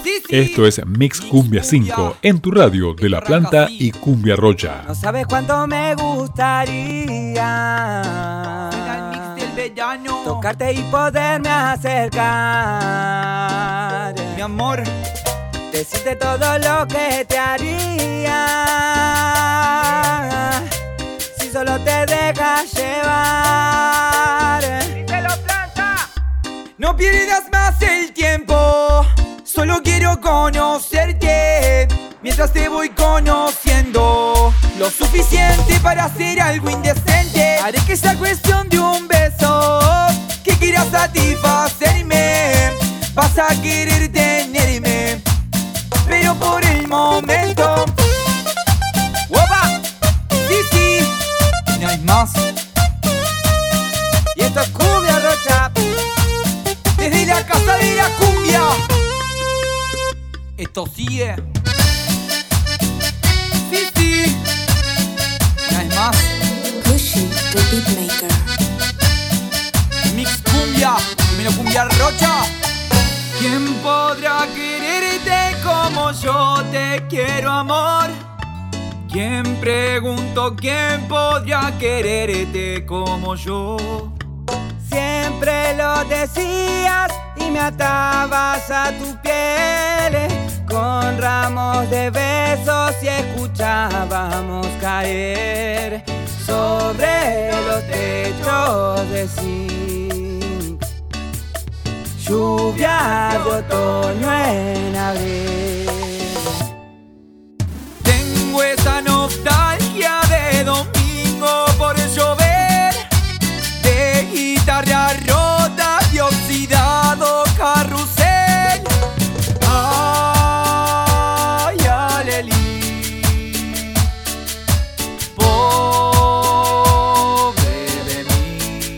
Sí. Esto es Mix Cumbia 5 en tu radio de La Planta y Cumbia Rocha. No sabes cuánto me gustaría tocarte y poderme acercar, mi amor, decirte todo lo que te haría si solo te dejas llevar. Díselo, Planta. No pierdas más el tiempo, solo quiero conocerte mientras te voy conociendo lo suficiente para hacer algo indecente. Haré que sea cuestión de un beso que quiera satisfacerme. Vas a querer tenerme, pero por el momento. ¡Opa! Sí, no hay más. Y esto es Cumbia Rocha, desde la casa de la cumbia. Esto sigue. Sí, Una vez más. Pushy, the beatmaker. Mix Cumbia. Dímelo, Cumbia Rocha. ¿quién podrá quererte como yo te quiero, amor? ¿Quién pregunto quién podrá quererte como yo? Siempre lo decías y me atabas a tu piel con ramos de besos y escuchábamos caer sobre los techos de zinc. Lluvia de otoño en abril. Tengo esa nostalgia de domingo por llover, de guitarra rota y oxidado carrusel. Ay, alelí, pobre de mí.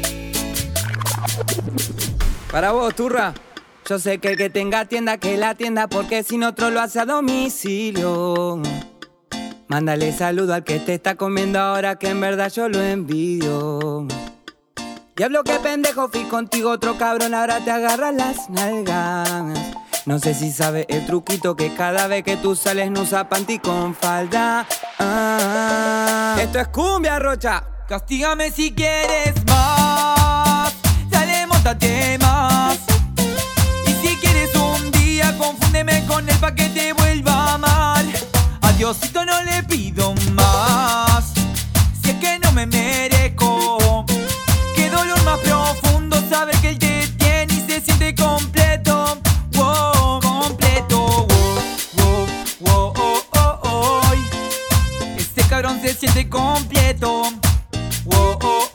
Para vos, turra. Yo sé que el que tenga tienda, que la tienda, porque si no otro lo hace a domicilio. Mándale saludo al que te está comiendo ahora, que en verdad yo lo envidio. Diablo, qué pendejo, fui contigo otro cabrón, ahora te agarras las nalgas. No sé si sabes el truquito que cada vez que tú sales no usa panty con falda. Esto es Cumbia Rocha. Castígame si quieres más, dale, móntate más. Y si quieres un día, confúndeme con él pa' que te vuelva a amar. A Diosito no le pido más, si es que no me merezco. Qué dolor más profundo saber que él te tiene y se siente completo. Wow, completo. Wow, oh. Este cabrón se siente completo. Wow,